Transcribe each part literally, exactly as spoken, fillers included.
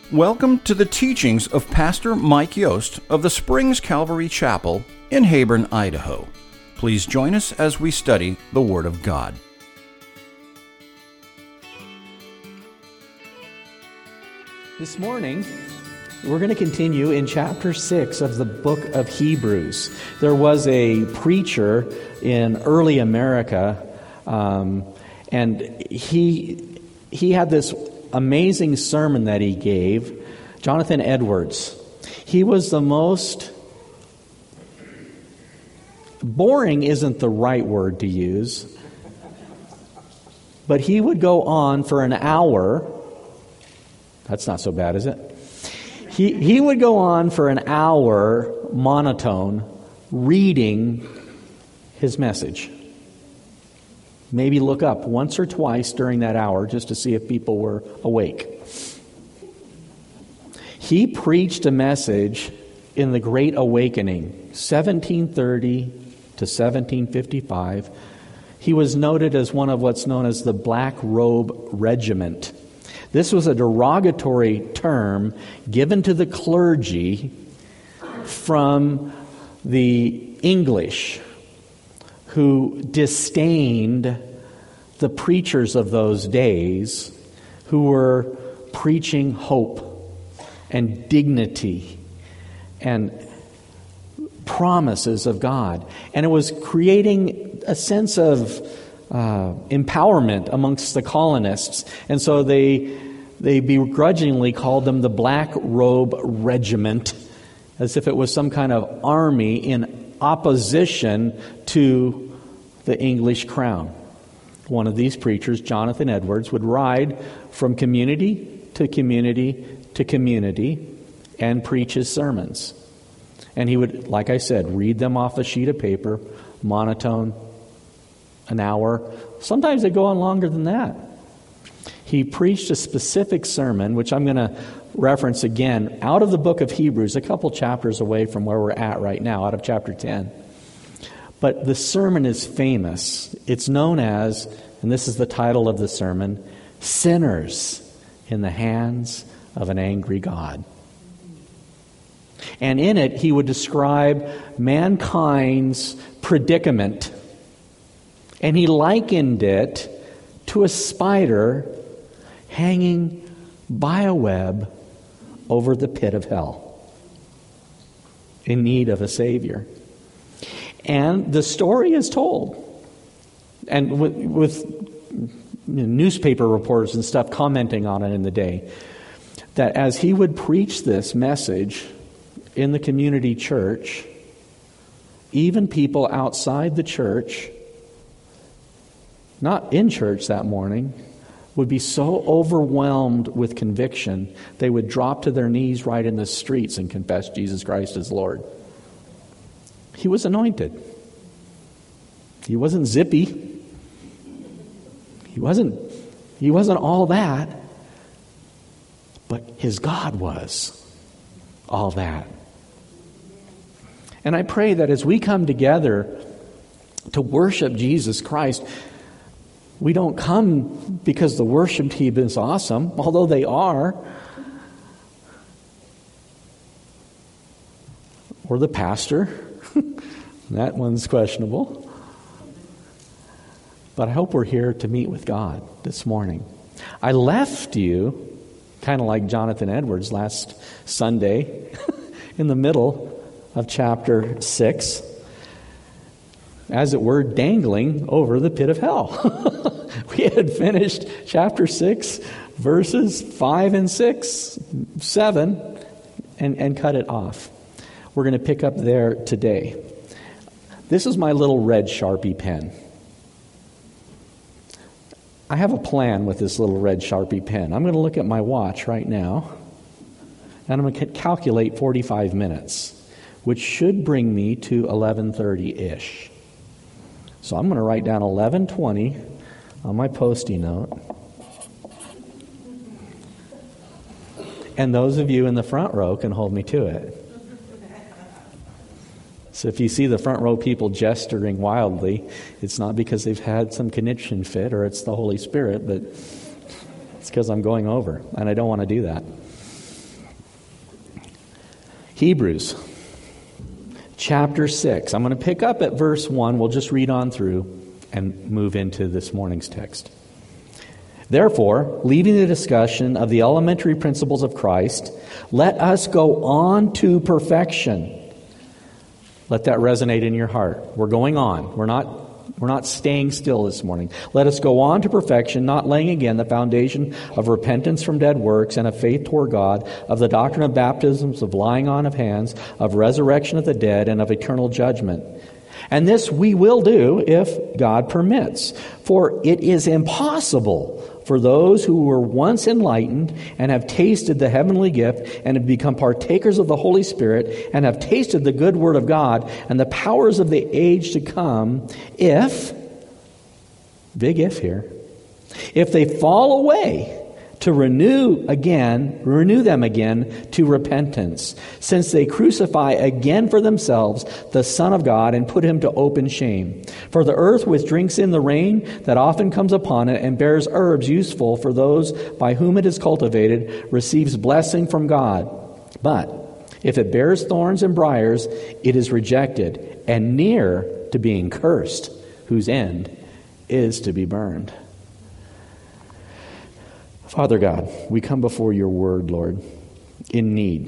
Welcome to the teachings of Pastor Mike Yost of the Springs Calvary Chapel in Heyburn, Idaho. Please join us as we study the Word of God. This morning, we're going to continue in chapter six of the book of Hebrews. There was a preacher in early America, um, and he he had this amazing sermon that he gave, Jonathan Edwards. He was the most, boring isn't the right word to use, but he would go on for an hour. That's not so bad, is it? He he would go on for an hour monotone reading his message. Maybe look up once or twice during that hour just to see if people were awake. He preached a message in the Great Awakening, seventeen thirty to seventeen fifty-five. He was noted as one of what's known as the Black Robe Regiment. This was a derogatory term given to the clergy from the English, who disdained the preachers of those days who were preaching hope and dignity and promises of God. And it was creating a sense of uh, empowerment amongst the colonists. And so they, they begrudgingly called them the Black Robe Regiment, as if it was some kind of army in opposition to the English crown. One of these preachers, Jonathan Edwards, would ride from community to community to community and preach his sermons. And he would, like I said, read them off a sheet of paper, monotone, an hour. Sometimes they go on longer than that. He preached a specific sermon, which I'm going to reference again, out of the book of Hebrews, a couple chapters away from where we're at right now, out of chapter ten. But the sermon is famous. It's known as, and this is the title of the sermon, Sinners in the Hands of an Angry God. And in it, he would describe mankind's predicament. And he likened it to a spider hanging by a web over the pit of hell, in need of a Savior. And the story is told. And with, with newspaper reporters and stuff commenting on it in the day, that as he would preach this message in the community church, even people outside the church, not in church that morning, would be so overwhelmed with conviction, they would drop to their knees right in the streets and confess Jesus Christ as Lord. He was anointed. He wasn't zippy. He wasn't, he wasn't all that. But his God was all that. And I pray that as we come together to worship Jesus Christ, we don't come because the worship team is awesome, although they are, or the pastor. That one's questionable. But I hope we're here to meet with God this morning. I left you, kind of like Jonathan Edwards last Sunday, in the middle of chapter six, as it were, dangling over the pit of hell. We had finished chapter six, verses five and six, seven, and, and cut it off. We're going to pick up there today. This is my little red Sharpie pen. I have a plan with this little red Sharpie pen. I'm going to look at my watch right now, and I'm going to calculate forty-five minutes, which should bring me to eleven thirty-ish. So I'm going to write down eleven twenty on my Post-it note. And those of you in the front row can hold me to it. So if you see the front row people gesturing wildly, it's not because they've had some conniption fit or it's the Holy Spirit, but it's because I'm going over, and I don't want to do that. Hebrews chapter six. I'm going to pick up at verse one. We'll just read on through and move into this morning's text. Therefore, leaving the discussion of the elementary principles of Christ, let us go on to perfection. Let that resonate in your heart. We're going on. We're not We're not staying still this morning. Let us go on to perfection, not laying again the foundation of repentance from dead works and of faith toward God, of the doctrine of baptisms, of laying on of hands, of resurrection of the dead, and of eternal judgment. And this we will do if God permits. For it is impossible for those who were once enlightened and have tasted the heavenly gift and have become partakers of the Holy Spirit and have tasted the good word of God and the powers of the age to come, if, big if here, if they fall away, to renew again, renew them again to repentance, since they crucify again for themselves the Son of God and put him to open shame. For the earth which drinks in the rain that often comes upon it and bears herbs useful for those by whom it is cultivated receives blessing from God. But if it bears thorns and briars, it is rejected and near to being cursed, whose end is to be burned. Father God, we come before your word, Lord, in need.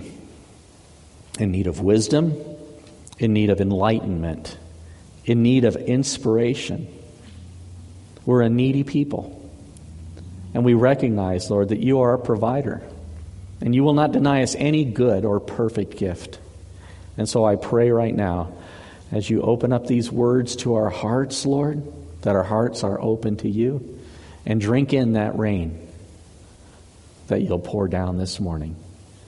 In need of wisdom, in need of enlightenment, in need of inspiration. We're a needy people. And we recognize, Lord, that you are our provider. And you will not deny us any good or perfect gift. And so I pray right now, as you open up these words to our hearts, Lord, that our hearts are open to you, and drink in that rain that you'll pour down this morning.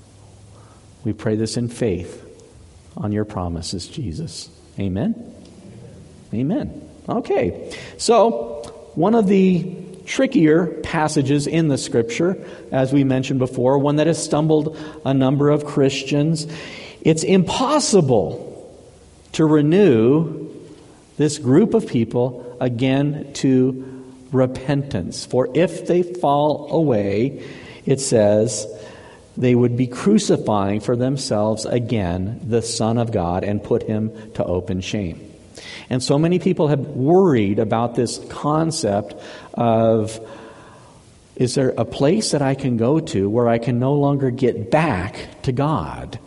We pray this in faith on your promises, Jesus. Amen? Amen. Okay. So, one of the trickier passages in the Scripture, as we mentioned before, one that has stumbled a number of Christians. It's impossible to renew this group of people again to repentance. For if they fall away, it says, they would be crucifying for themselves again the Son of God and put him to open shame. And so many people have worried about this concept of, is there a place that I can go to where I can no longer get back to God?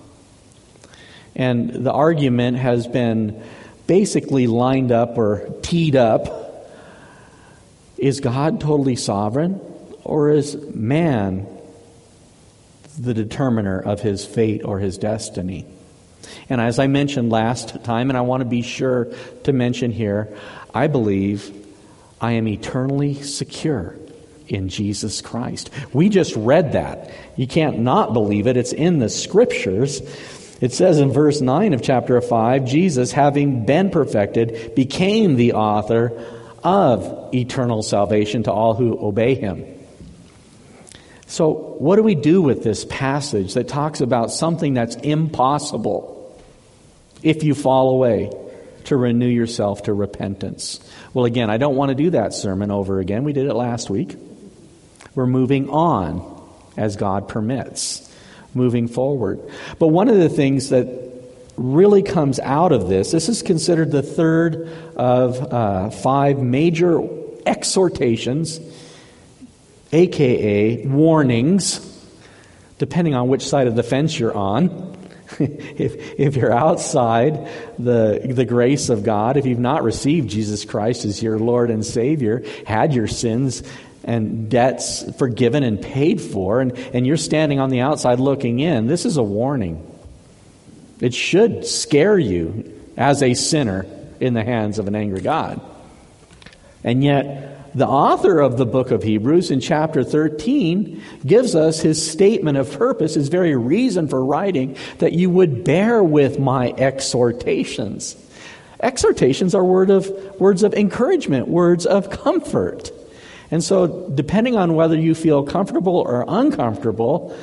And the argument has been basically lined up or teed up. Is God totally sovereign? Or is man the determiner of his fate or his destiny? And as I mentioned last time, and I want to be sure to mention here, I believe I am eternally secure in Jesus Christ. We just read that. You can't not believe it. It's in the Scriptures. It says in verse nine of chapter five, Jesus, having been perfected, became the author of eternal salvation to all who obey him. So what do we do with this passage that talks about something that's impossible if you fall away to renew yourself to repentance? Well, again, I don't want to do that sermon over again. We did it last week. We're moving on as God permits, moving forward. But one of the things that really comes out of this, this is considered the third of uh, five major exhortations, a k a warnings, depending on which side of the fence you're on. if if you're outside the the grace of God, if you've not received Jesus Christ as your Lord and Savior, had your sins and debts forgiven and paid for, and, and you're standing on the outside looking in, this is a warning. It should scare you as a sinner in the hands of an angry God. And yet, the author of the book of Hebrews in chapter thirteen gives us his statement of purpose, his very reason for writing, that you would bear with my exhortations. Exhortations are word of, words of encouragement, words of comfort. And so, depending on whether you feel comfortable or uncomfortable,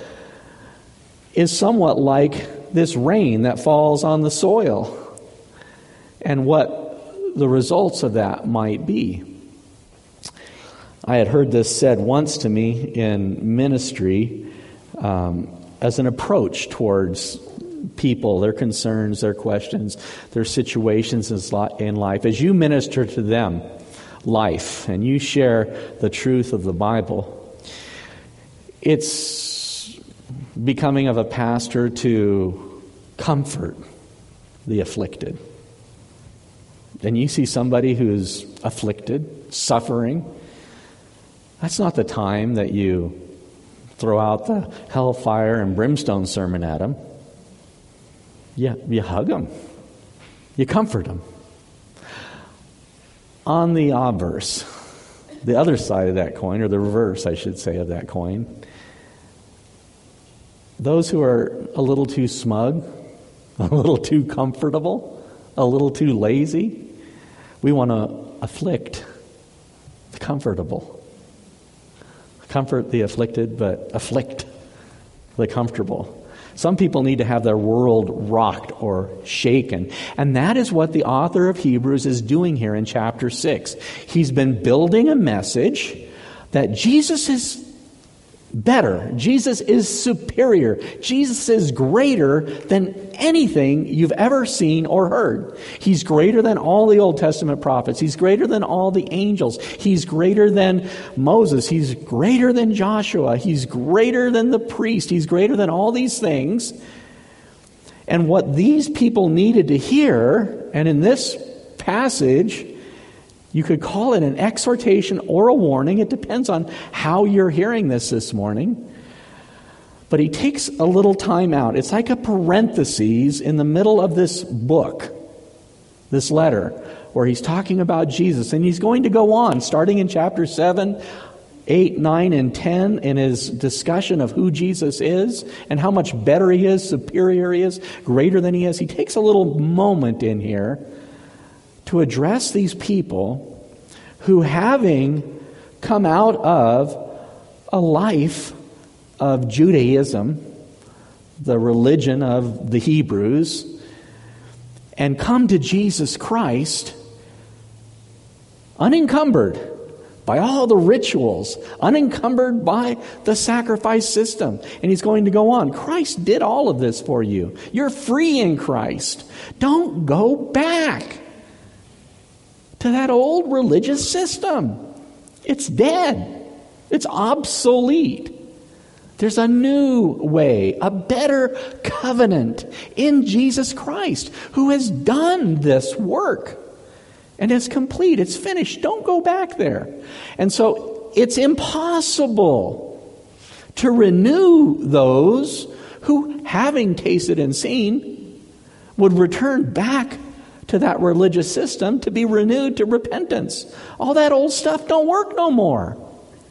is somewhat like this rain that falls on the soil and what the results of that might be. I had heard this said once to me in ministry um, as an approach towards people, their concerns, their questions, their situations in life, as you minister to them life and you share the truth of the Bible, it's becoming of a pastor to comfort the afflicted. And you see somebody who's afflicted, suffering, that's not the time that you throw out the hellfire and brimstone sermon at them. Yeah, you hug them. You comfort them. On the obverse, the other side of that coin, or the reverse, I should say, of that coin, those who are a little too smug, a little too comfortable, a little too lazy, we want to afflict the comfortable. Comfort the afflicted, but afflict the comfortable. Some people need to have their world rocked or shaken. And that is what the author of Hebrews is doing here in chapter six. He's been building a message that Jesus is better. Jesus is superior. Jesus is greater than anything you've ever seen or heard. He's greater than all the Old Testament prophets. He's greater than all the angels. He's greater than Moses. He's greater than Joshua. He's greater than the priest. He's greater than all these things. And what these people needed to hear, and in this passage, you could call it an exhortation or a warning. It depends on how you're hearing this this morning. But he takes a little time out. It's like a parenthesis in the middle of this book, this letter, where he's talking about Jesus. And he's going to go on, starting in chapter seven, eight, nine, and ten, in his discussion of who Jesus is and how much better he is, superior he is, greater than he is. He takes a little moment in here to address these people who, having come out of a life of Judaism, the religion of the Hebrews, and come to Jesus Christ unencumbered by all the rituals, unencumbered by the sacrifice system. And he's going to go on. Christ did all of this for you. You're free in Christ. Don't go back to that old religious system. It's dead. It's obsolete. There's a new way, a better covenant in Jesus Christ, who has done this work. And it's complete. It's finished. Don't go back there. And so it's impossible to renew those who, having tasted and seen, would return back to that religious system to be renewed to repentance. All that old stuff don't work no more.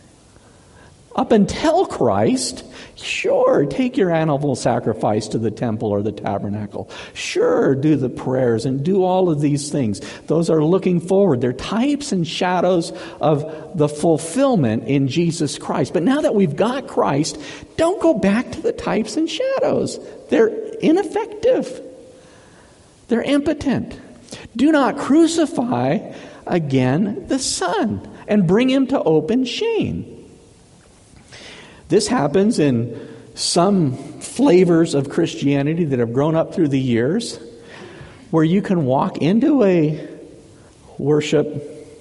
Up until Christ, sure, take your animal sacrifice to the temple or the tabernacle. Sure, do the prayers and do all of these things. Those are looking forward. They're types and shadows of the fulfillment in Jesus Christ. But now that we've got Christ, don't go back to the types and shadows. They're ineffective. They're impotent. Do not crucify again the Son and bring him to open shame. This happens in some flavors of Christianity that have grown up through the years, where you can walk into a worship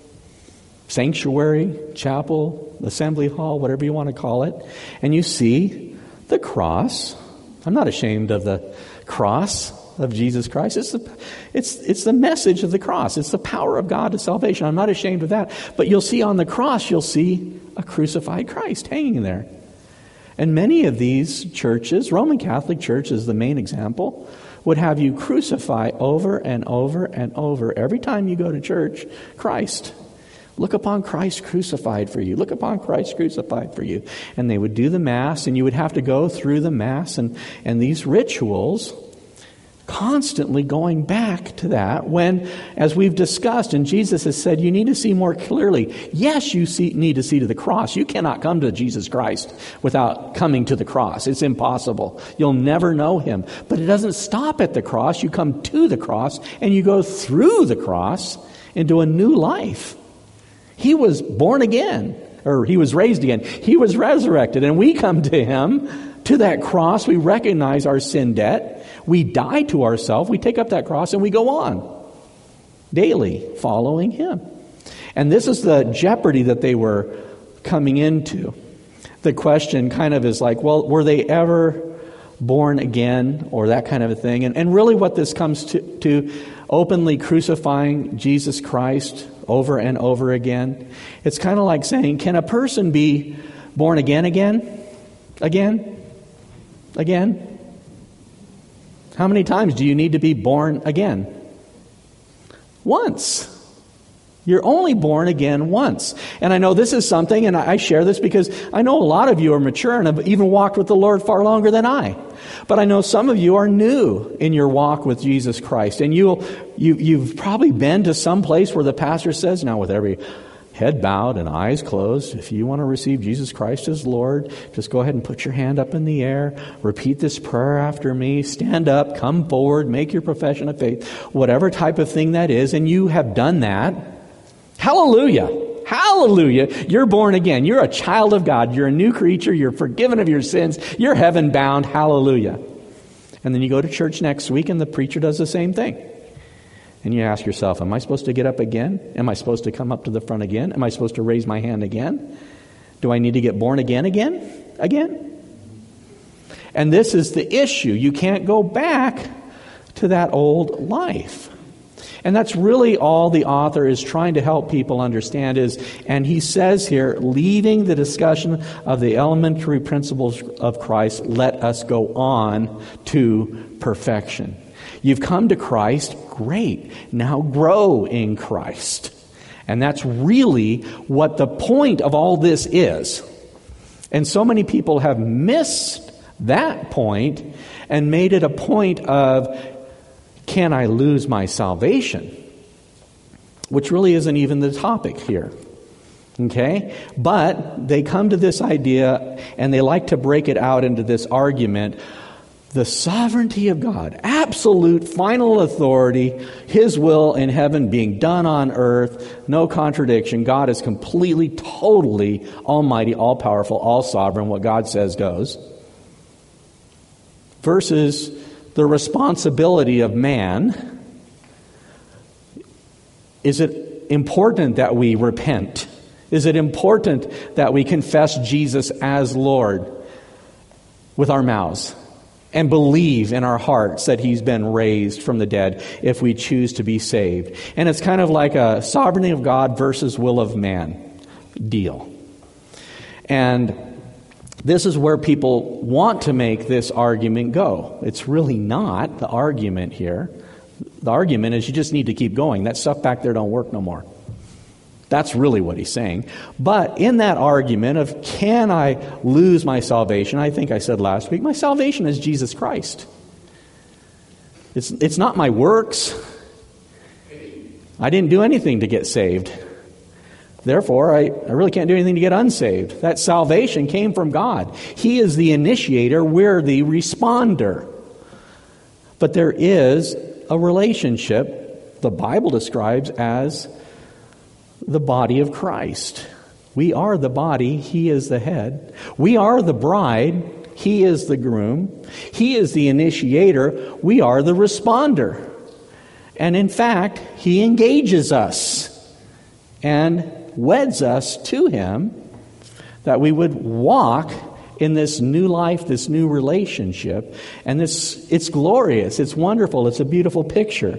sanctuary, chapel, assembly hall, whatever you want to call it, and you see the cross. I'm not ashamed of the cross of Jesus Christ. It's the, it's, it's the message of the cross. It's the power of God to salvation. I'm not ashamed of that. But you'll see on the cross, you'll see a crucified Christ hanging there. And many of these churches, Roman Catholic Church is the main example, would have you crucify over and over and over every time you go to church, Christ. Look upon Christ crucified for you. Look upon Christ crucified for you. And they would do the Mass, and you would have to go through the Mass and, and these rituals, constantly going back to that when, as we've discussed, and Jesus has said, you need to see more clearly. Yes, you see, need to see to the cross. You cannot come to Jesus Christ without coming to the cross. It's impossible. You'll never know him. But it doesn't stop at the cross. You come to the cross, and you go through the cross into a new life. He was born again, or he was raised again. He was resurrected, and we come to him to that cross. We recognize our sin debt. We die to ourselves. We take up that cross and we go on daily following him. And this is the jeopardy that they were coming into. The question kind of is like, well, were they ever born again, or that kind of a thing? And, and really what this comes to, to openly crucifying Jesus Christ over and over again, it's kind of like saying, can a person be born again again? Again? Again? How many times do you need to be born again? Once. You're only born again once. And I know this is something, and I share this because I know a lot of you are mature and have even walked with the Lord far longer than I. But I know some of you are new in your walk with Jesus Christ. And you'll, you, you've probably been to some place where the pastor says, now with every head bowed and eyes closed, if you want to receive Jesus Christ as Lord, just go ahead and put your hand up in the air, repeat this prayer after me, stand up, come forward, make your profession of faith, whatever type of thing that is, and you have done that. Hallelujah. Hallelujah. You're born again. You're a child of God. You're a new creature. You're forgiven of your sins. You're heaven bound. Hallelujah. And then you go to church next week and the preacher does the same thing. And you ask yourself, am I supposed to get up again? Am I supposed to come up to the front again? Am I supposed to raise my hand again? Do I need to get born again again? Again? And this is the issue. You can't go back to that old life. And that's really all the author is trying to help people understand is, and he says here, leaving the discussion of the elementary principles of Christ, let us go on to perfection. You've come to Christ, great. Now grow in Christ. And that's really what the point of all this is. And so many people have missed that point and made it a point of, can I lose my salvation? Which really isn't even the topic here. Okay? But they come to this idea and they like to break it out into this argument. The sovereignty of God, absolute final authority, His will in heaven being done on earth, no contradiction. God is completely, totally almighty, all-powerful, all-sovereign. What God says goes. Versus the responsibility of man. Is it important that we repent? Is it important that we confess Jesus as Lord with our mouths and believe in our hearts that He's been raised from the dead if we choose to be saved? And it's kind of like a sovereignty of God versus will of man deal. And this is where people want to make this argument go. It's really not the argument here. The argument is you just need to keep going. That stuff back there don't work no more. That's really what he's saying. But in that argument of can I lose my salvation, I think I said last week, my salvation is Jesus Christ. It's, it's not my works. I didn't do anything to get saved. Therefore, I, I really can't do anything to get unsaved. That salvation came from God. He is the initiator. We're the responder. But there is a relationship the Bible describes as the body of Christ. We are the body. He is the head. We are the bride. He is the groom. He is the initiator. We are the responder. And in fact, He engages us and weds us to Him, that we would walk in this new life, this new relationship. And this, it's glorious, it's wonderful, it's a beautiful picture.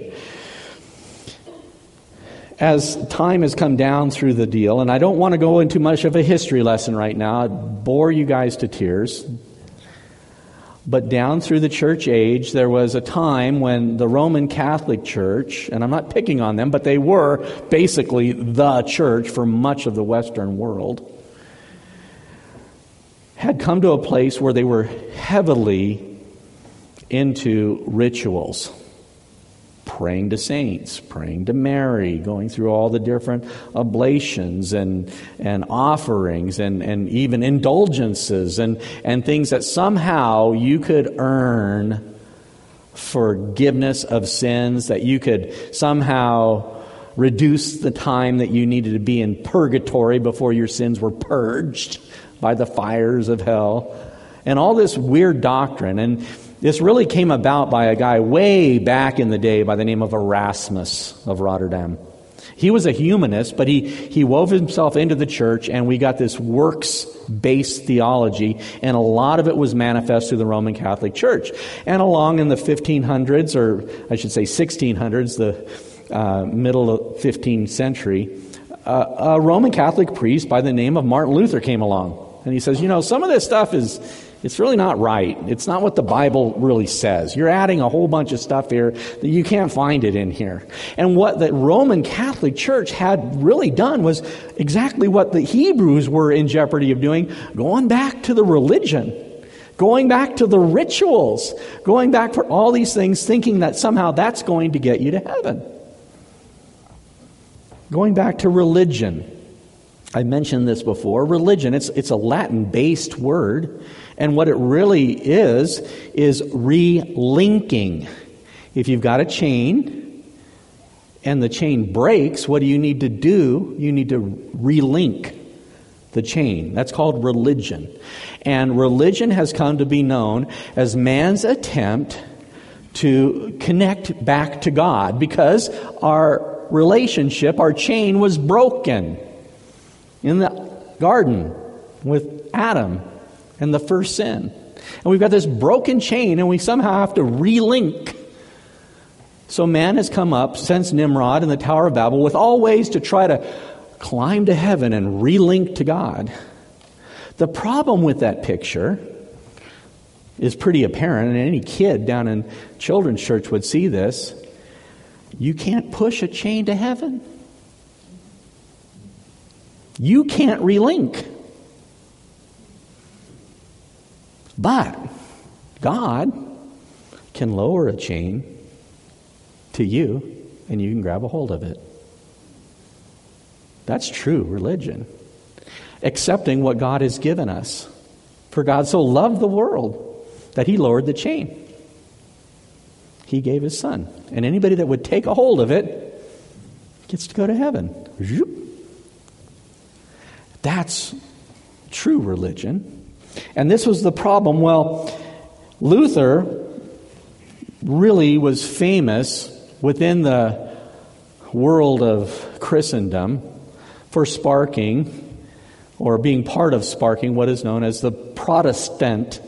As time has come down through the deal, and I don't want to go into much of a history lesson right now, I'd bore you guys to tears. But down through the church age, there was a time when the Roman Catholic Church, and I'm not picking on them, but they were basically the church for much of the Western world, had come to a place where they were heavily into rituals. Praying to saints, praying to Mary, going through all the different oblations and and offerings and, and even indulgences and, and things that somehow you could earn forgiveness of sins, that you could somehow reduce the time that you needed to be in purgatory before your sins were purged by the fires of hell. and all this weird doctrine. And this really came about by a guy way back in the day by the name of Erasmus of Rotterdam. He was a humanist, but he, he wove himself into the church, and we got this works-based theology, and a lot of it was manifest through the Roman Catholic Church. And along in the fifteen hundreds, or I should say sixteen hundreds, the uh, middle of fifteenth century, uh, a Roman Catholic priest by the name of Martin Luther came along. And he says, you know, some of this stuff is... it's really not right. It's not what the Bible really says. You're adding a whole bunch of stuff here that you can't find it in here. And what the Roman Catholic Church had really done was exactly what the Hebrews were in jeopardy of doing, going back to the religion, going back to the rituals, going back for all these things, thinking that somehow that's going to get you to heaven. Going back to religion. I mentioned this before. Religion, it's it's a Latin-based word, and what it really is, is relinking. If you've got a chain, and the chain breaks, what do you need to do? You need to relink the chain. That's called religion. And religion has come to be known as man's attempt to connect back to God, because our relationship, our chain was broken in the garden with Adam and the first sin. And we've got this broken chain, and we somehow have to relink. So man has come up since Nimrod and the Tower of Babel with all ways to try to climb to heaven and relink to God. The problem with that picture is pretty apparent, and any kid down in children's church would see this. You can't push a chain to heaven. You can't relink. But God can lower a chain to you, and you can grab a hold of it. That's true religion. Accepting what God has given us. For God so loved the world that He lowered the chain. He gave His Son. And anybody that would take a hold of it gets to go to heaven. That's true religion. And this was the problem. Well, Luther really was famous within the world of Christendom for sparking, or being part of sparking, what is known as the Protestant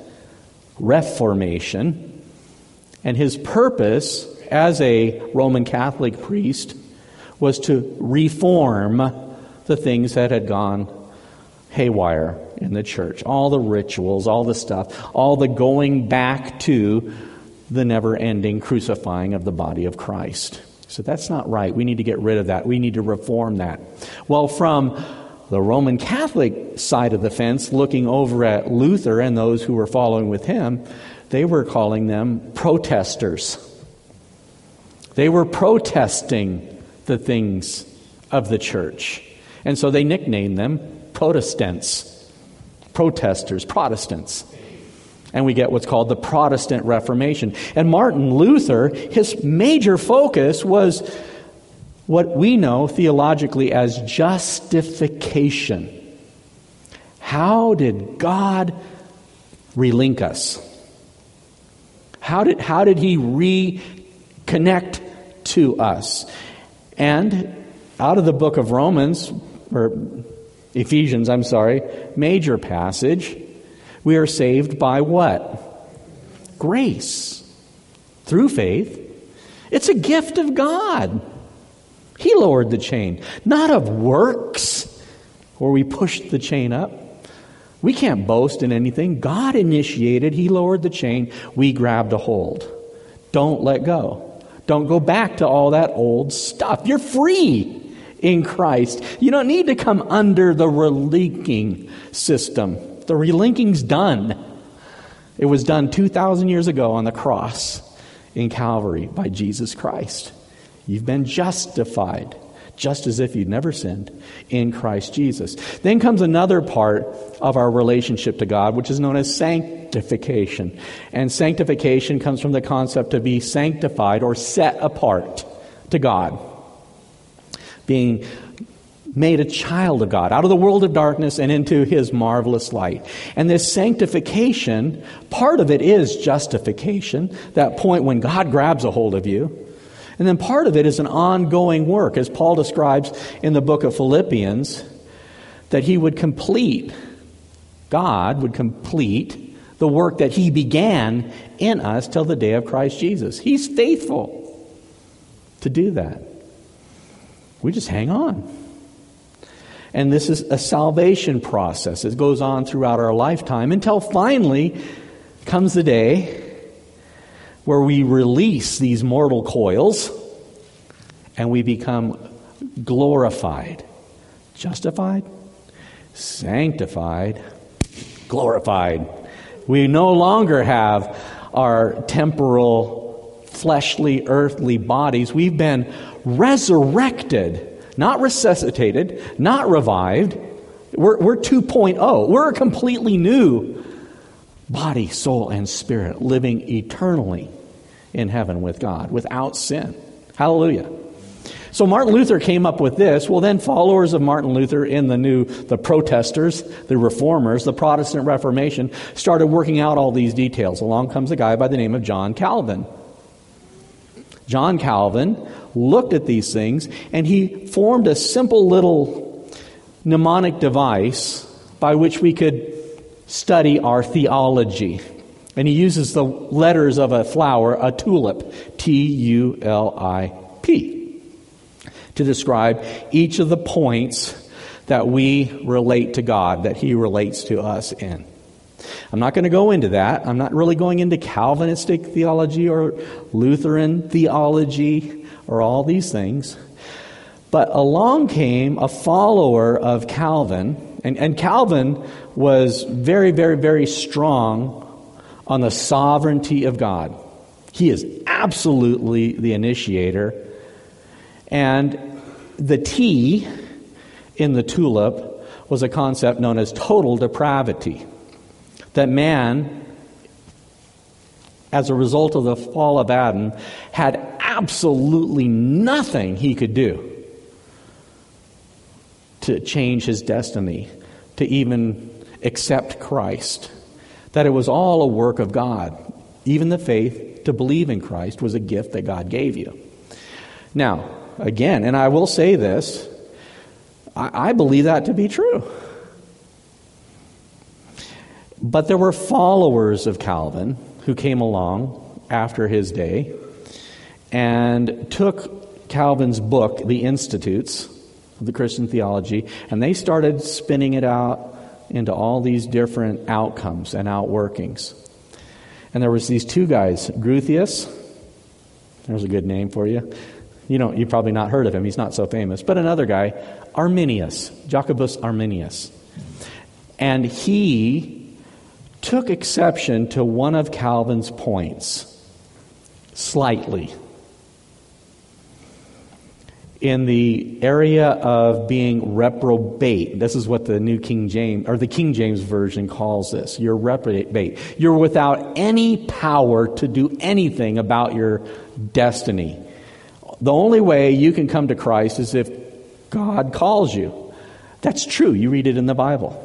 Reformation. And his purpose as a Roman Catholic priest was to reform the things that had gone haywire in the church. All the rituals, all the stuff, all the going back to the never-ending crucifying of the body of Christ. So that's not right. We need to get rid of that. We need to reform that. Well, from the Roman Catholic side of the fence, looking over at Luther and those who were following with him, they were calling them protesters. They were protesting the things of the church. And so they nicknamed them Protestants, protesters, Protestants. And we get what's called the Protestant Reformation. And Martin Luther, his major focus was what we know theologically as justification. How did God relink us? How did, how did He reconnect to us? And out of the book of Romans, or Ephesians, I'm sorry, major passage, we are saved by what? Grace. Through faith. It's a gift of God. He lowered the chain. Not of works, where we pushed the chain up. We can't boast in anything. God initiated. He lowered the chain. We grabbed a hold. Don't let go. Don't go back to all that old stuff. You're free in Christ. You don't need to come under the relinking system. The relinking's done. It was done two thousand years ago on the cross in Calvary by Jesus Christ. You've been justified, just as if you'd never sinned, in Christ Jesus. Then comes another part of our relationship to God, which is known as sanctification. And sanctification comes from the concept to be sanctified or set apart to God. Being made a child of God, out of the world of darkness and into his marvelous light. And this sanctification, part of it is justification, that point when God grabs a hold of you. And then part of it is an ongoing work, as Paul describes in the book of Philippians, that he would complete, God would complete the work that he began in us till the day of Christ Jesus. He's faithful to do that. We just hang on. And this is a salvation process. It goes on throughout our lifetime until finally comes the day where we release these mortal coils and we become glorified. Justified, sanctified, glorified. We no longer have our temporal, fleshly, earthly bodies. We've been resurrected. Not resuscitated, not revived. We're, we're two point oh. We're a completely new body, soul, and spirit, living eternally in heaven with God, without sin. Hallelujah. So Martin Luther came up with this. Well, then followers of Martin Luther in the new, the protesters, the reformers, the Protestant Reformation, started working out all these details. Along comes a guy by the name of John Calvin. John Calvin looked at these things, and he formed a simple little mnemonic device by which we could study our theology. And he uses the letters of a flower, a tulip, T U L I P, to describe each of the points that we relate to God, that he relates to us in. I'm not going to go into that. I'm not really going into Calvinistic theology or Lutheran theology or all these things. But along came a follower of Calvin, and, and Calvin was very, very, very strong on the sovereignty of God. He is absolutely the initiator. And the T in the tulip was a concept known as total depravity. That man, as a result of the fall of Adam, had absolutely nothing he could do to change his destiny, to even accept Christ. That it was all a work of God. Even the faith to believe in Christ was a gift that God gave you. Now, again, and I will say this, I, I believe that to be true. But there were followers of Calvin who came along after his day and took Calvin's book, The Institutes of the Christian Theology, and they started spinning it out into all these different outcomes and outworkings. And there was these two guys, Groothius, there's a good name for you. You don't, you've probably not heard of him, he's not so famous. But another guy, Arminius, Jacobus Arminius. And he took exception to one of Calvin's points, slightly, in the area of being reprobate. This is what the New King James, or the King James Version calls this. You're reprobate. You're without any power to do anything about your destiny. The only way you can come to Christ is if God calls you. That's true. You read it in the Bible.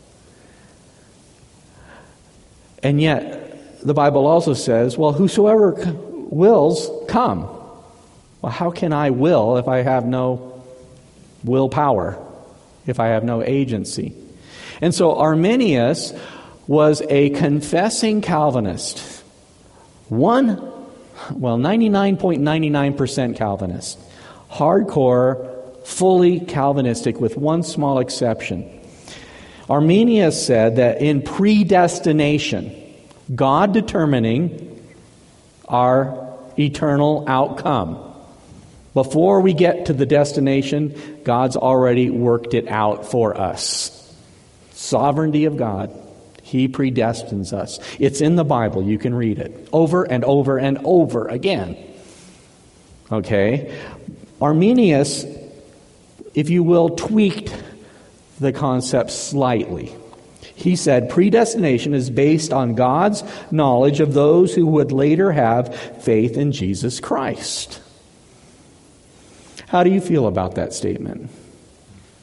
And yet, the Bible also says, well, whosoever wills, come. Well, how can I will if I have no willpower, if I have no agency? And so Arminius was a confessing Calvinist. One, well, ninety-nine point nine nine percent Calvinist. Hardcore, fully Calvinistic with one small exception. Arminius said that in predestination, God determining our eternal outcome. Before we get to the destination, God's already worked it out for us. Sovereignty of God. He predestines us. It's in the Bible. You can read it over and over and over again. Okay? Arminius, if you will, tweaked the concept slightly. He said predestination is based on God's knowledge of those who would later have faith in Jesus Christ. How do you feel about that statement?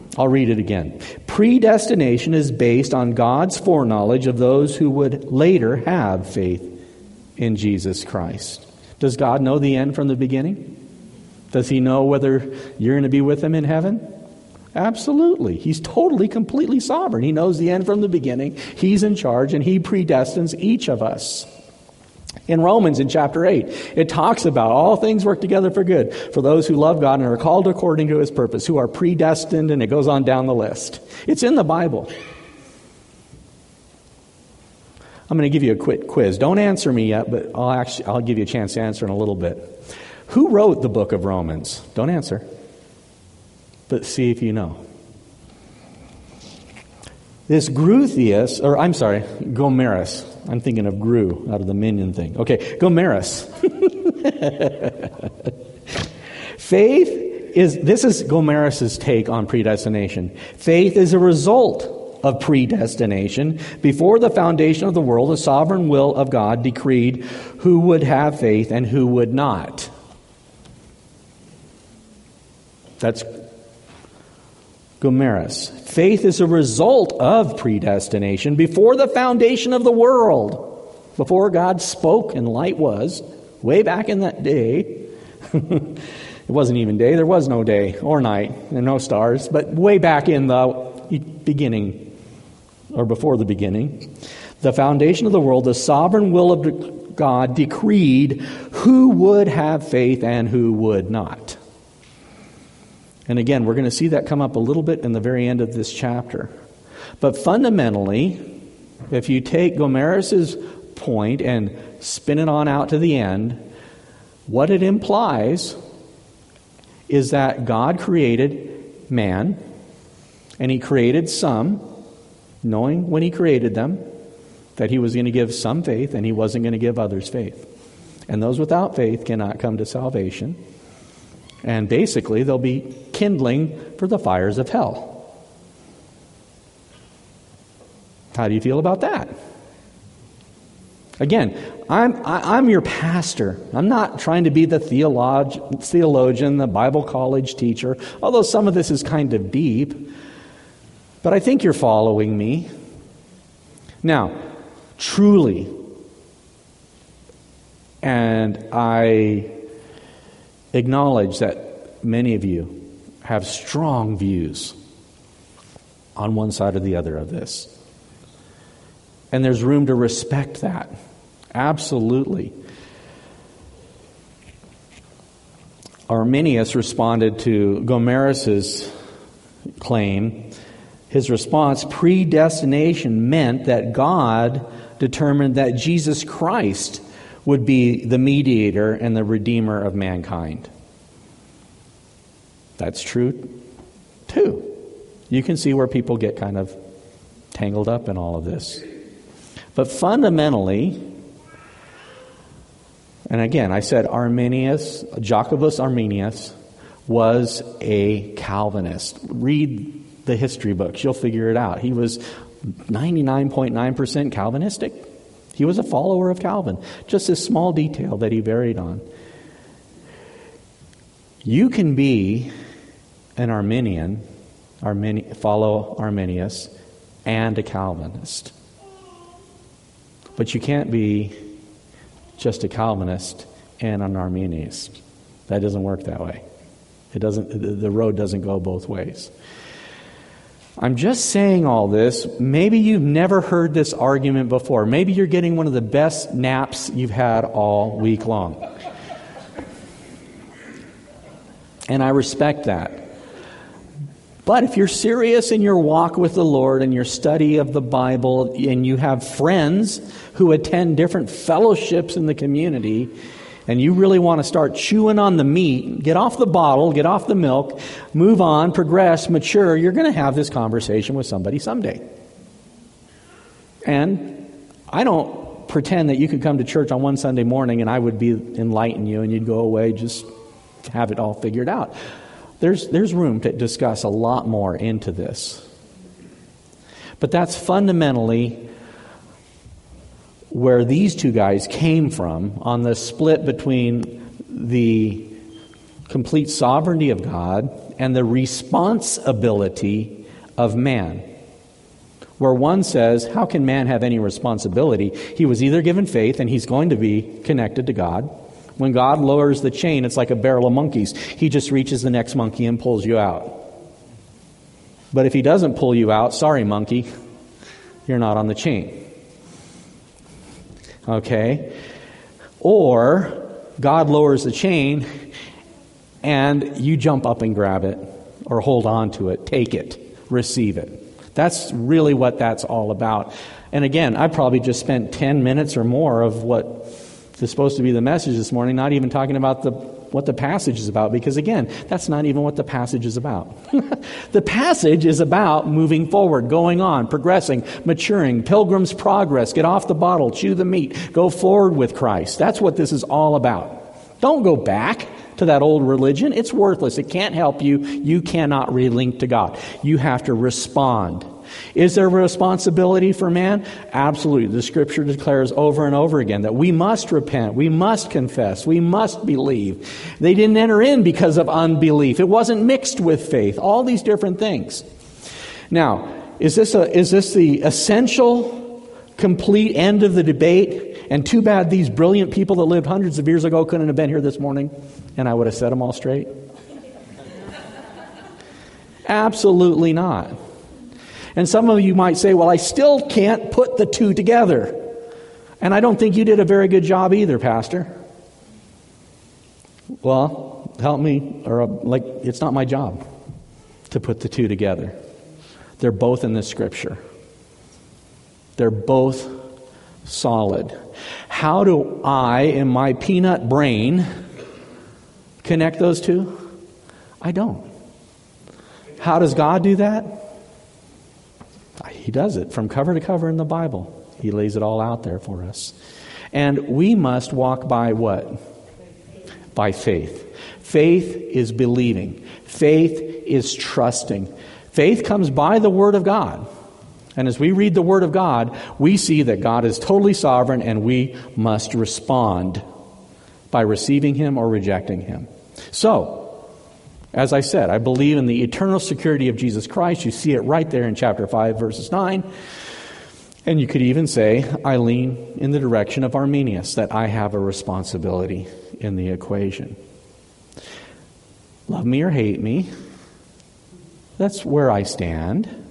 I'll read it again. Predestination is based on God's foreknowledge of those who would later have faith in Jesus Christ. Does God know the end from the beginning? Does He know whether you're going to be with Him in heaven? Absolutely. He's totally, completely sovereign. He knows the end from the beginning. He's in charge, and He predestines each of us. In Romans, in chapter eight, it talks about all things work together for good for those who love God and are called according to His purpose, who are predestined, and it goes on down the list. It's in the Bible. I'm going to give you a quick quiz. Don't answer me yet, but I'll actually I'll give you a chance to answer in a little bit. Who wrote the book of Romans? Don't answer. But see if you know. This Groothius, or I'm sorry, Gomarus. I'm thinking of Gru out of the Minion thing. Okay, Gomarus. Faith is, this is Gomarus' take on predestination. Faith is a result of predestination. Before the foundation of the world, the sovereign will of God decreed who would have faith and who would not. That's Gomarus. Faith is a result of predestination before the foundation of the world. Before God spoke and light was, way back in that day. It wasn't even day. There was no day or night and no stars. But way back in the beginning, or before the beginning, the foundation of the world, the sovereign will of God decreed who would have faith and who would not. And again, we're going to see that come up a little bit in the very end of this chapter. But fundamentally, if you take Gomarus' point and spin it on out to the end, what it implies is that God created man, and He created some, knowing when He created them, that He was going to give some faith and He wasn't going to give others faith. And those without faith cannot come to salvation. And basically, they'll be kindling for the fires of hell. How do you feel about that? Again, I'm I, I'm your pastor. I'm not trying to be the theolog- theologian, the Bible college teacher, although some of this is kind of deep. But I think you're following me. Now, truly, and I acknowledge that many of you have strong views on one side or the other of this. And there's room to respect that. Absolutely. Arminius responded to Gomarus' claim. His response, predestination meant that God determined that Jesus Christ would be the mediator and the redeemer of mankind. That's true, too. You can see where people get kind of tangled up in all of this. But fundamentally, and again, I said Arminius, Jacobus Arminius, was a Calvinist. Read the history books. You'll figure it out. He was ninety-nine point nine percent Calvinistic. He was a follower of Calvin. Just this small detail that he varied on. You can be an Arminian, Armini- follow Arminius, and a Calvinist. But you can't be just a Calvinist and an Arminianist. That doesn't work that way. It doesn't. The road doesn't go both ways. I'm just saying all this. Maybe you've never heard this argument before. Maybe you're getting one of the best naps you've had all week long. And I respect that. But if you're serious in your walk with the Lord and your study of the Bible, and you have friends who attend different fellowships in the community, and you really want to start chewing on the meat, get off the bottle, get off the milk, move on, progress, mature, you're going to have this conversation with somebody someday. And I don't pretend that you could come to church on one Sunday morning and I would be enlighten you and you'd go away, just have it all figured out. There's, there's room to discuss a lot more into this. But that's fundamentally where these two guys came from on the split between the complete sovereignty of God and the responsibility of man. Where one says, how can man have any responsibility? He was either given faith and he's going to be connected to God. When God lowers the chain, it's like a barrel of monkeys. He just reaches the next monkey and pulls you out. But if he doesn't pull you out, sorry, monkey, you're not on the chain. Okay? Or God lowers the chain and you jump up and grab it or hold on to it, take it, receive it. That's really what that's all about. And again, I probably just spent ten minutes or more of what is supposed to be the message this morning, not even talking about the what the passage is about, because again, that's not even what the passage is about. The passage is about moving forward, going on, progressing, maturing, pilgrim's progress, get off the bottle, chew the meat, go forward with Christ. That's what this is all about. Don't go back to that old religion. It's worthless. It can't help you. You cannot relink to God. You have to respond. Is there a responsibility for man? Absolutely. The Scripture declares over and over again that we must repent, we must confess, we must believe. They didn't enter in because of unbelief. It wasn't mixed with faith. All these different things. Now, is this a, is this the essential, complete end of the debate? And too bad these brilliant people that lived hundreds of years ago couldn't have been here this morning, and I would have set them all straight? Absolutely not. And some of you might say, well, I still can't put the two together. And I don't think you did a very good job either, Pastor. Well, help me, or like, it's not my job to put the two together. They're both in the Scripture. They're both solid. How do I, in my peanut brain, connect those two? I don't. How does God do that? He does it from cover to cover in the Bible. He lays it all out there for us. And we must walk by what? By faith. Faith is believing. Faith is trusting. Faith comes by the Word of God. And as we read the Word of God, we see that God is totally sovereign and we must respond by receiving Him or rejecting Him. So, as I said, I believe in the eternal security of Jesus Christ. You see it right there in chapter five, verses nine. And you could even say, I lean in the direction of Arminius, that I have a responsibility in the equation. Love me or hate me, that's where I stand.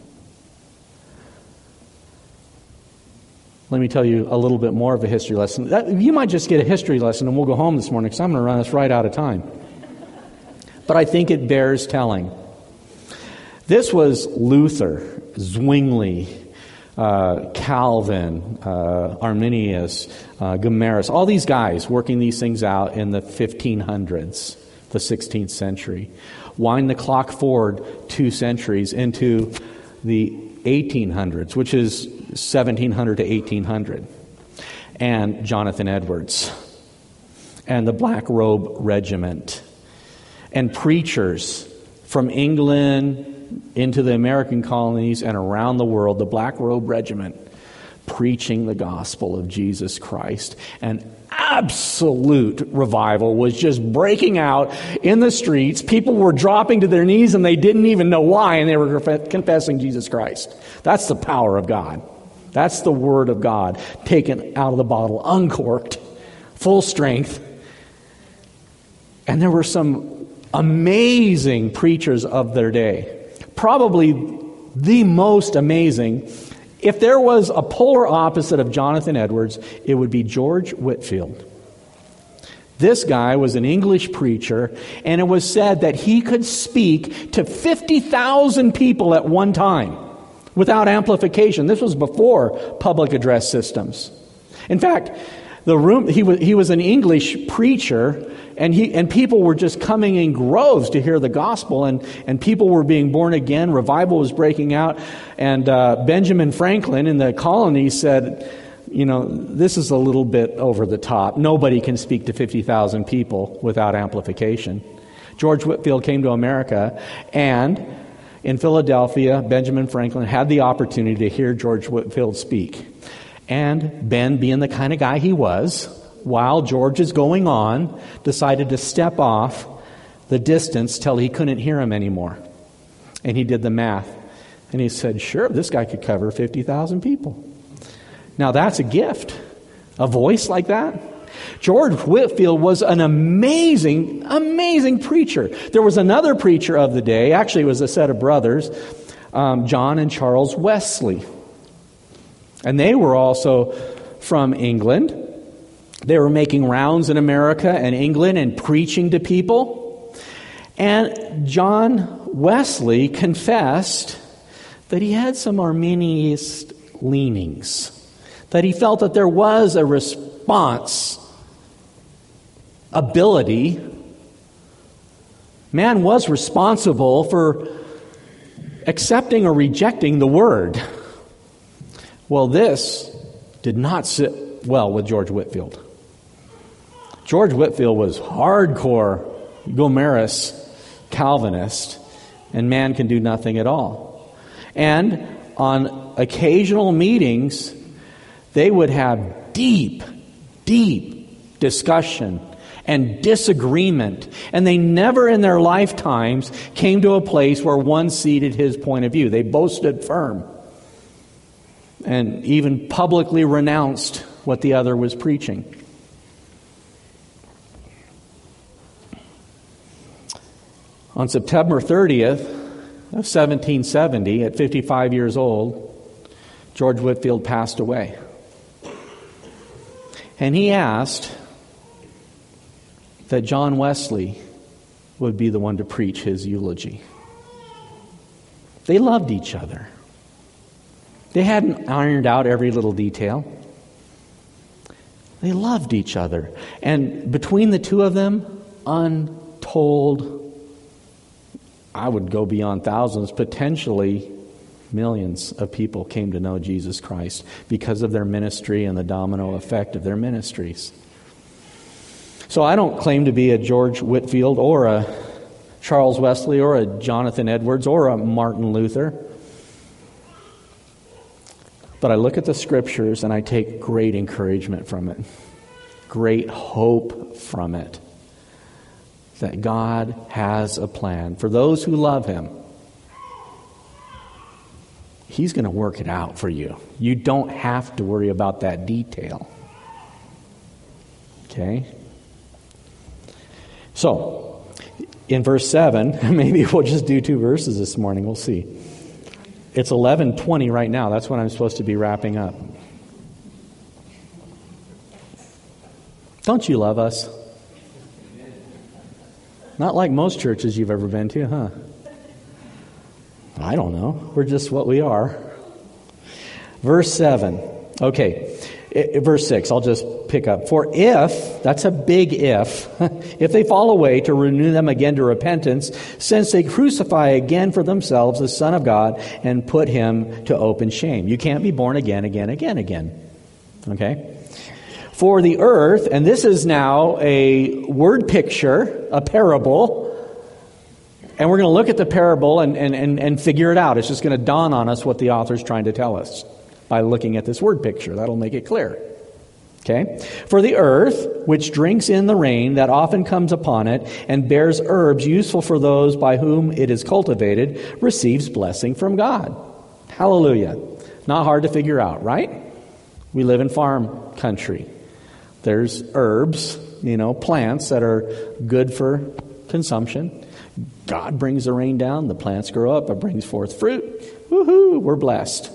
Let me tell you a little bit more of a history lesson. That, you might just get a history lesson and we'll go home this morning because I'm going to run us right out of time. But I think it bears telling. This was Luther, Zwingli, uh, Calvin, uh, Arminius, uh, Gomarus, all these guys working these things out in the fifteen hundreds, the sixteenth century. Wind the clock forward two centuries into the eighteen hundreds, which is seventeen hundred to eighteen hundred. And Jonathan Edwards and the Black Robe Regiment. And preachers from England into the American colonies and around the world, the Black Robe Regiment, preaching the gospel of Jesus Christ. An absolute revival was just breaking out in the streets. People were dropping to their knees and they didn't even know why, and they were confessing Jesus Christ. That's the power of God. That's the Word of God taken out of the bottle, uncorked, full strength. And there were some amazing preachers of their day. Probably the most amazing. If there was a polar opposite of Jonathan Edwards, it would be George Whitefield. This guy was an English preacher, and it was said that he could speak to fifty thousand people at one time without amplification. This was before public address systems. In fact, the room he was he was an English preacher, and he and people were just coming in groves to hear the gospel, and and people were being born again. Revival was breaking out, and uh, Benjamin Franklin in the colonies said, you know, this is a little bit over the top. Nobody can speak to fifty thousand people without amplification. George Whitefield came to America, and in Philadelphia, Benjamin Franklin had the opportunity to hear George Whitefield speak. And Ben, being the kind of guy he was, while George is going on, decided to step off the distance till he couldn't hear him anymore. And he did the math. And he said, sure, this guy could cover fifty thousand people. Now that's a gift. A voice like that. George Whitefield was an amazing, amazing preacher. There was another preacher of the day. Actually, it was a set of brothers, um, John and Charles Wesley. And they were also from England. They were making rounds in America and England and preaching to people. And John Wesley confessed that he had some Arminianist leanings, that he felt that there was a response ability. Man was responsible for accepting or rejecting the word. Well, this did not sit well with George Whitefield. George Whitefield was hardcore Gomarist Calvinist, and man can do nothing at all. And on occasional meetings, they would have deep, deep discussion and disagreement. And they never in their lifetimes came to a place where one ceded his point of view. They both stood firm and even publicly renounced what the other was preaching. On September thirtieth of seventeen seventy, at fifty-five years old, George Whitefield passed away. And he asked that John Wesley would be the one to preach his eulogy. They loved each other. They hadn't ironed out every little detail. They loved each other. And between the two of them, untold, I would go beyond thousands, potentially millions of people came to know Jesus Christ because of their ministry and the domino effect of their ministries. So I don't claim to be a George Whitefield or a Charles Wesley or a Jonathan Edwards or a Martin Luther. But I look at the scriptures and I take great encouragement from it, great hope from it, that God has a plan for those who love Him. He's going to work it out for you. You don't have to worry about that detail. Okay? So, in verse seven, maybe we'll just do two verses this morning. We'll see. It's eleven twenty right now. That's when I'm supposed to be wrapping up. Don't you love us? Not like most churches you've ever been to, huh? I don't know. We're just what we are. Verse seven. Okay. I, verse six, I'll just pick up. For if, that's a big if, if they fall away, to renew them again to repentance, since they crucify again for themselves the Son of God and put Him to open shame. You can't be born again, again, again, again. Okay? For the earth, and this is now a word picture, a parable, and we're going to look at the parable and, and, and, and figure it out. It's just going to dawn on us what the author's trying to tell us by looking at this word picture. That'll make it clear. Okay? For the earth, which drinks in the rain that often comes upon it, and bears herbs useful for those by whom it is cultivated, receives blessing from God. Hallelujah. Not hard to figure out, right? We live in farm country. There's herbs, you know, plants that are good for consumption. God brings the rain down, the plants grow up, it brings forth fruit. Woohoo, we're blessed.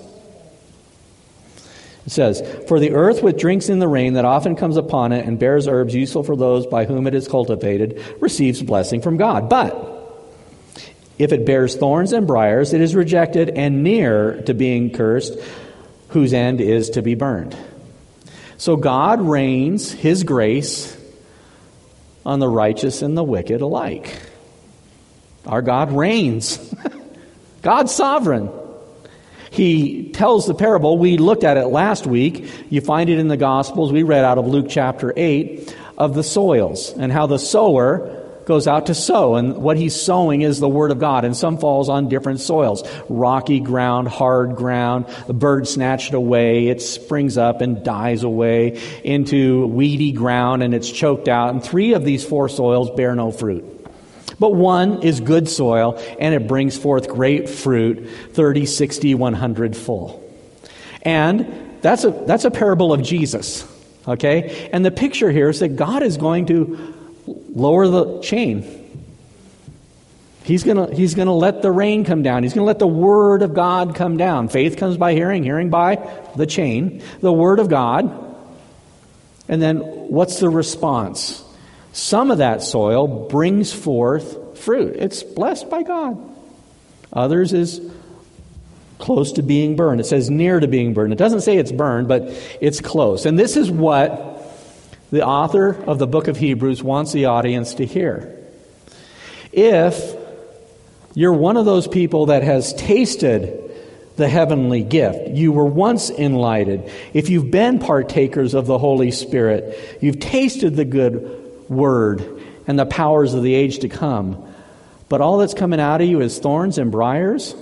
It says, for the earth which drinks in the rain that often comes upon it and bears herbs useful for those by whom it is cultivated, receives blessing from God. But if it bears thorns and briars, it is rejected and near to being cursed, whose end is to be burned. So God rains His grace on the righteous and the wicked alike. Our God reigns. God's sovereign. He tells the parable. We looked at it last week. You find it in the Gospels. We read out of Luke chapter eight of the soils and how the sower goes out to sow. And what he's sowing is the Word of God. And some falls on different soils. Rocky ground, hard ground. The bird snatched it away. It springs up and dies away into weedy ground and it's choked out. And three of these four soils bear no fruit. But one is good soil, and it brings forth great fruit, thirty, sixty, one hundred full. And that's a that's a parable of Jesus, okay? And the picture here is that God is going to lower the chain. He's going to he's going to let the rain come down. He's going to let the Word of God come down. Faith comes by hearing, hearing by the chain, the Word of God. And then what's the response? Some of that soil brings forth fruit. It's blessed by God. Others is close to being burned. It says near to being burned. It doesn't say it's burned, but it's close. And this is what the author of the book of Hebrews wants the audience to hear. If you're one of those people that has tasted the heavenly gift, you were once enlightened, if you've been partakers of the Holy Spirit, you've tasted the good Word and the powers of the age to come, but all that's coming out of you is thorns and briars,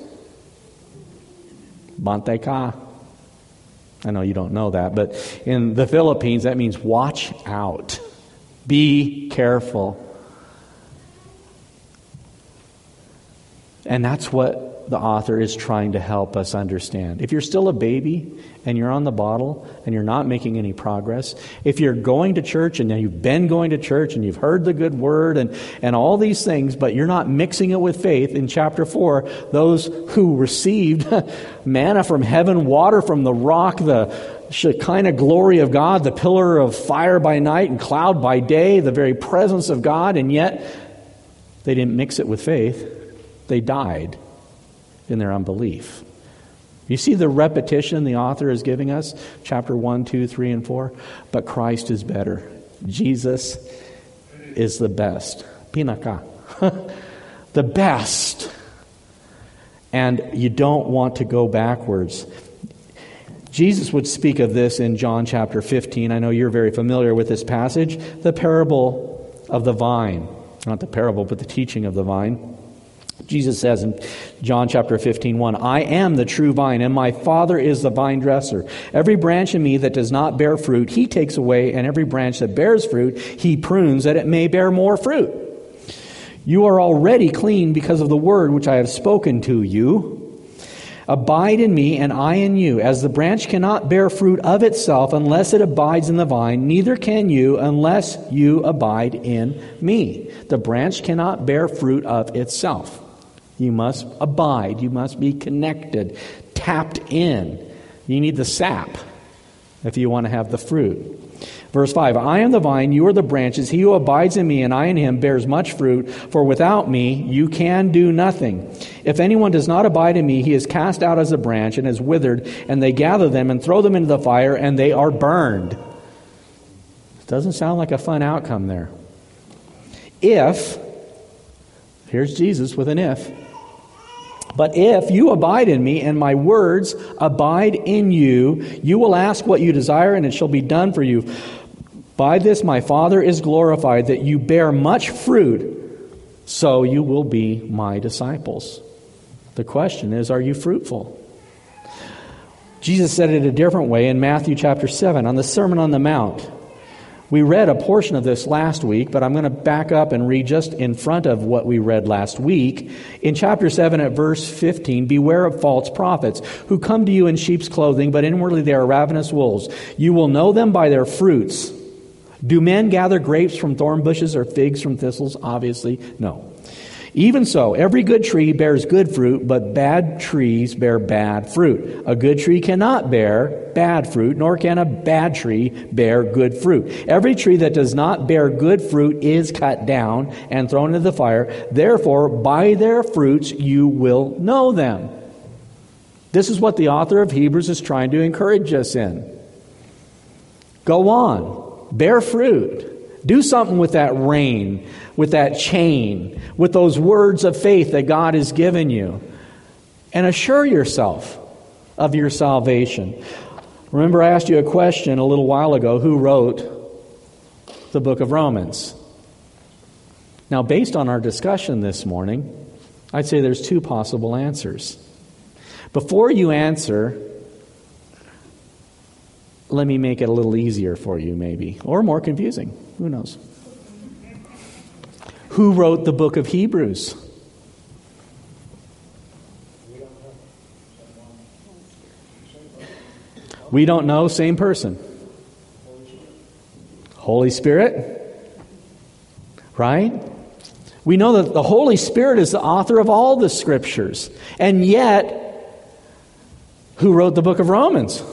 bante ka. I know you don't know that, but in the Philippines, that means watch out. Be careful. And that's what the author is trying to help us understand. If you're still a baby and you're on the bottle and you're not making any progress, if you're going to church and you've been going to church and you've heard the good word and, and all these things, but you're not mixing it with faith, in chapter four, those who received manna from heaven, water from the rock, the Shekinah glory of God, the pillar of fire by night and cloud by day, the very presence of God, and yet they didn't mix it with faith. They died in their unbelief. You see the repetition the author is giving us? Chapter one, two, three, and four. But Christ is better. Jesus is the best. Pinaka. The best. And you don't want to go backwards. Jesus would speak of this in John chapter fifteen. I know you're very familiar with this passage. The parable of the vine. Not the parable, but the teaching of the vine. Jesus says in John chapter fifteen, one, I am the true vine, and my Father is the vine dresser. Every branch in me that does not bear fruit, He takes away, and every branch that bears fruit, He prunes, that it may bear more fruit. You are already clean because of the word which I have spoken to you. Abide in me, and I in you. As the branch cannot bear fruit of itself unless it abides in the vine, neither can you unless you abide in me. The branch cannot bear fruit of itself. You must abide. You must be connected, tapped in. You need the sap if you want to have the fruit. Verse five, I am the vine, you are the branches. He who abides in me and I in him bears much fruit, for without me you can do nothing. If anyone does not abide in me, he is cast out as a branch and is withered, and they gather them and throw them into the fire, and they are burned. Doesn't sound like a fun outcome there. If, here's Jesus with an if, but if you abide in me and my words abide in you, you will ask what you desire and it shall be done for you. By this my Father is glorified, that you bear much fruit, so you will be my disciples. The question is, are you fruitful? Jesus said it a different way in Matthew chapter seven on the Sermon on the Mount. We read a portion of this last week, but I'm going to back up and read just in front of what we read last week. In chapter seven at verse fifteen, beware of false prophets who come to you in sheep's clothing, but inwardly they are ravenous wolves. You will know them by their fruits. Do men gather grapes from thorn bushes or figs from thistles? Obviously, no. Even so, every good tree bears good fruit, but bad trees bear bad fruit. A good tree cannot bear bad fruit, nor can a bad tree bear good fruit. Every tree that does not bear good fruit is cut down and thrown into the fire. Therefore, by their fruits you will know them. This is what the author of Hebrews is trying to encourage us in. Go on, bear fruit. Do something with that rein, with that chain, with those words of faith that God has given you. And assure yourself of your salvation. Remember, I asked you a question a little while ago. Who wrote the book of Romans? Now, based on our discussion this morning, I'd say there's two possible answers. Before you answer, let me make it a little easier for you, maybe, or more confusing. Who knows? Who wrote the book of Hebrews? We don't know, same person. Holy Spirit. Right? We know that the Holy Spirit is the author of all the Scriptures. And yet, who wrote the book of Romans?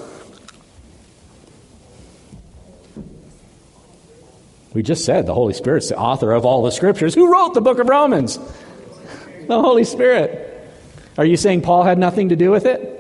We just said the Holy Spirit's the author of all the Scriptures. Who wrote the book of Romans? The Holy Spirit. Are you saying Paul had nothing to do with it?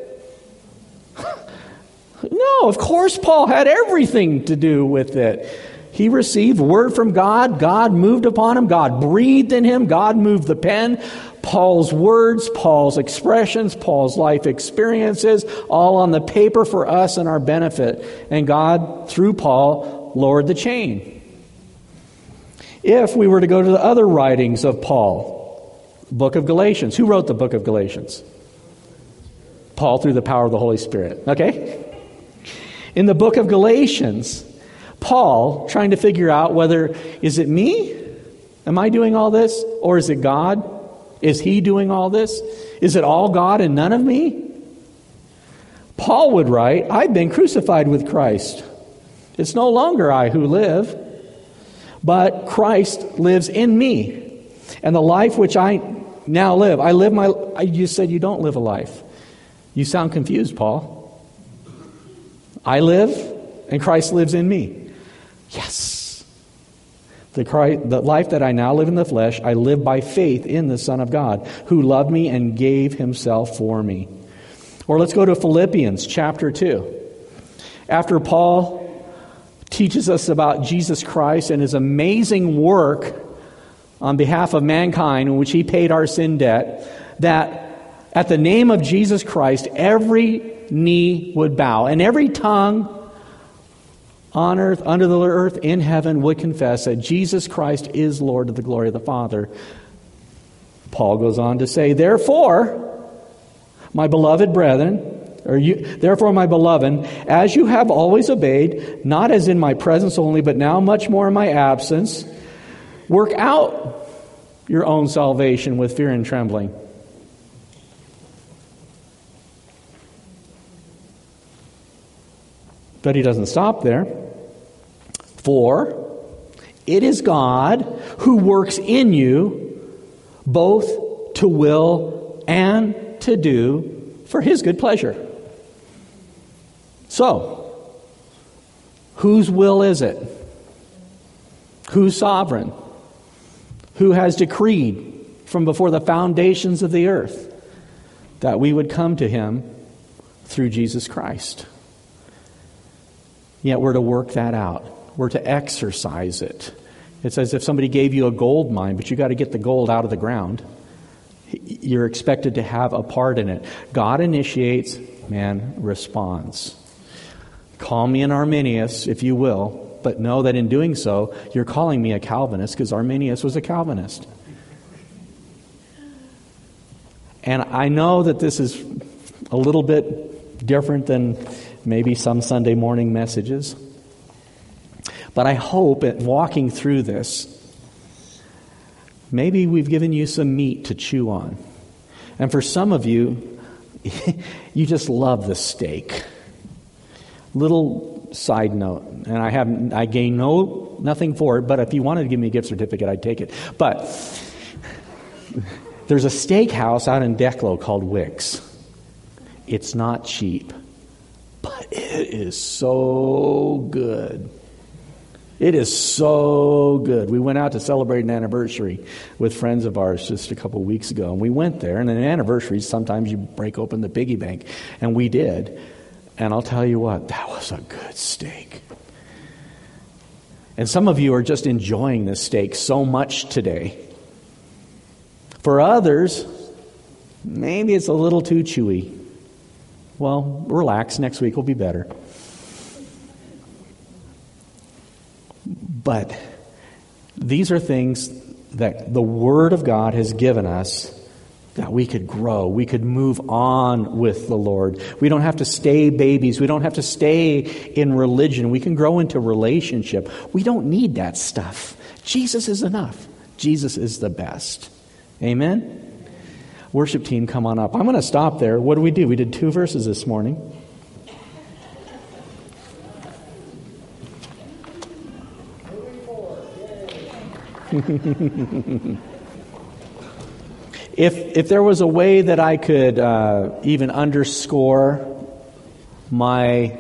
No, of course Paul had everything to do with it. He received word from God. God moved upon him. God breathed in him. God moved the pen. Paul's words, Paul's expressions, Paul's life experiences, all on the paper for us and our benefit. And God, through Paul, lowered the chain. If we were to go to the other writings of Paul, book of Galatians. Who wrote the book of Galatians? Paul through the power of the Holy Spirit. Okay? In the book of Galatians, Paul trying to figure out whether, is it me? Am I doing all this? Or is it God? Is he doing all this? Is it all God and none of me? Paul would write, I've been crucified with Christ. It's no longer I who live, but Christ lives in me. And the life which I now live, I live my, you said you don't live a life. You sound confused, Paul. I live, and Christ lives in me. Yes. The, Christ, the life that I now live in the flesh, I live by faith in the Son of God, who loved me and gave himself for me. Or let's go to Philippians chapter two. After Paul teaches us about Jesus Christ and his amazing work on behalf of mankind in which he paid our sin debt, that at the name of Jesus Christ, every knee would bow, and every tongue on earth, under the earth, in heaven would confess that Jesus Christ is Lord to the glory of the Father. Paul goes on to say, therefore, my beloved brethren, or you, therefore, my beloved, as you have always obeyed, not as in my presence only, but now much more in my absence, work out your own salvation with fear and trembling. But he doesn't stop there. For it is God who works in you both to will and to do for his good pleasure. So, whose will is it? Who's sovereign? Who has decreed from before the foundations of the earth that we would come to him through Jesus Christ? Yet we're to work that out. We're to exercise it. It's as if somebody gave you a gold mine, but you got to get the gold out of the ground. You're expected to have a part in it. God initiates, man responds. Call me an Arminius, if you will, but know that in doing so, you're calling me a Calvinist because Arminius was a Calvinist. And I know that this is a little bit different than maybe some Sunday morning messages. But I hope at walking through this, maybe we've given you some meat to chew on. And for some of you, you just love the steak. Little side note, and I have I gain no nothing for it, but if you wanted to give me a gift certificate, I'd take it. But there's a steakhouse out in Declo called Wick's. It's not cheap. But it is so good. It is so good. We went out to celebrate an anniversary with friends of ours just a couple weeks ago. And we went there. And an anniversary, sometimes you break open the piggy bank. And we did. And I'll tell you what, that was a good steak. And some of you are just enjoying this steak so much today. For others, maybe it's a little too chewy. Well, relax. Next week will be better. But these are things that the Word of God has given us that we could grow. We could move on with the Lord. We don't have to stay babies. We don't have to stay in religion. We can grow into relationship. We don't need that stuff. Jesus is enough. Jesus is the best. Amen? Worship team, come on up. I'm going to stop there. What do we do? We did two verses this morning. if if there was a way that I could uh, even underscore my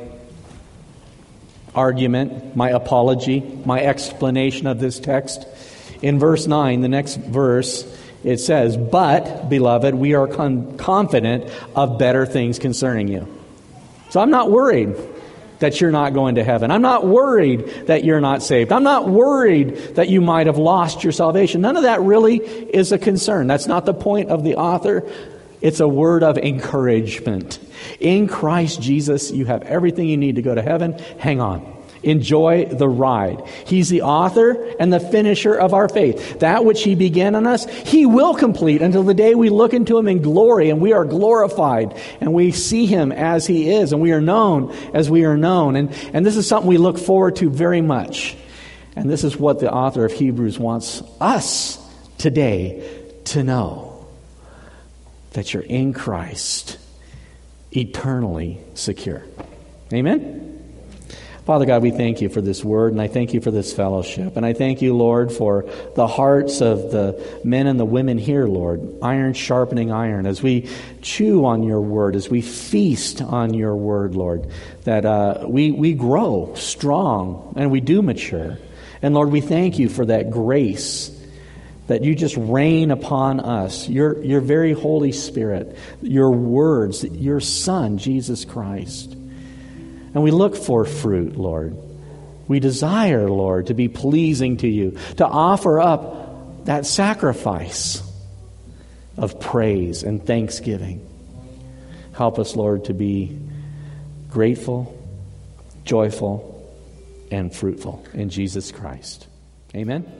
argument, my apology, my explanation of this text, in verse nine, the next verse, it says, "But, beloved, we are con- confident of better things concerning you." So I'm not worried that you're not going to heaven. I'm not worried that you're not saved. I'm not worried that you might have lost your salvation. None of that really is a concern. That's not the point of the author. It's a word of encouragement. In Christ Jesus, you have everything you need to go to heaven. Hang on. Enjoy the ride. He's the author and the finisher of our faith. That which He began in us, He will complete until the day we look into Him in glory and we are glorified and we see Him as He is and we are known as we are known. And, and this is something we look forward to very much. And this is what the author of Hebrews wants us today to know. That you're in Christ, eternally secure. Amen? Father God, we thank You for this word, and I thank You for this fellowship. And I thank You, Lord, for the hearts of the men and the women here, Lord, iron sharpening iron, as we chew on Your word, as we feast on Your word, Lord, that uh, we, we grow strong and we do mature. And Lord, we thank You for that grace that You just rain upon us, Your, Your very Holy Spirit, Your words, Your Son, Jesus Christ. And we look for fruit, Lord. We desire, Lord, to be pleasing to You, to offer up that sacrifice of praise and thanksgiving. Help us, Lord, to be grateful, joyful, and fruitful in Jesus Christ. Amen.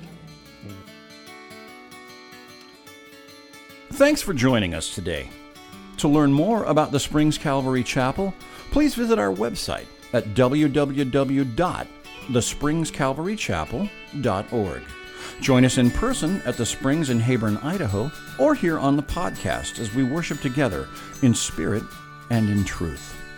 Thanks for joining us today. To learn more about the Springs Calvary Chapel, please visit our website at w w w dot the springs calvary chapel dot org. Join us in person at the Springs in Heyburn, Idaho, or here on the podcast as we worship together in spirit and in truth.